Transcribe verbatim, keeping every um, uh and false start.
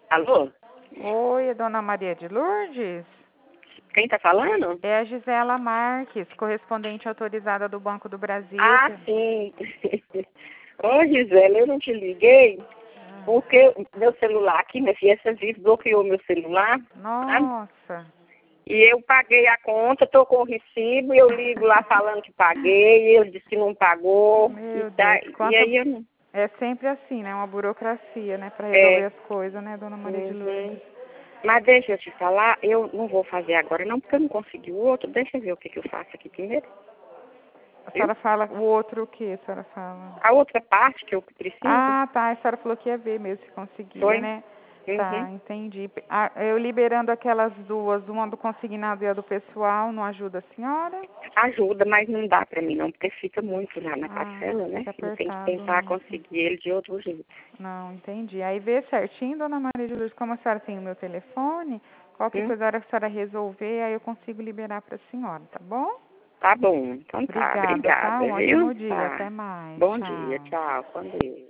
Alô? Oi, é Dona Maria de Lourdes? Quem tá falando? É a Gisela Marques, correspondente autorizada do Banco do Brasil. Ah, sim. Ô, Gisela, eu não te liguei porque meu celular aqui, minha filha, essa vez bloqueou meu celular. Nossa. Sabe? E eu paguei a conta, tô com o recibo, e eu ligo lá falando que paguei, e ele disse que não pagou. Meu E, tá, Deus, quanto... e aí eu não... É sempre assim, né? Uma burocracia, né? Para resolver É. as coisas, né, Dona Maria de Uhum. Lourdes? Mas deixa eu te falar, eu não vou fazer agora não, porque eu não consegui o outro. Deixa eu ver o que, que eu faço aqui primeiro. A senhora fala o outro o que a senhora fala? A outra parte que eu preciso. Ah, tá. A senhora falou que ia ver mesmo se conseguia, Foi? né? Uhum. Tá, entendi. Ah, eu liberando aquelas duas, uma do consignado e a do pessoal, não ajuda a senhora? Ajuda, mas não dá pra mim não, porque fica muito lá na Ah, parcela, né? fica Eu tenho que apertado tentar mesmo. conseguir ele de outro jeito. Não, entendi. Aí vê certinho, Dona Maria de Lourdes, como a senhora tem o meu telefone, qualquer Hum? coisa a hora que a senhora resolver, aí eu consigo liberar para a senhora, tá bom? Tá bom, então tá, Obrigada, tá? obrigada, Um viu? ótimo dia. Tá. Até mais. Bom dia, Tchau. tchau, com Deus.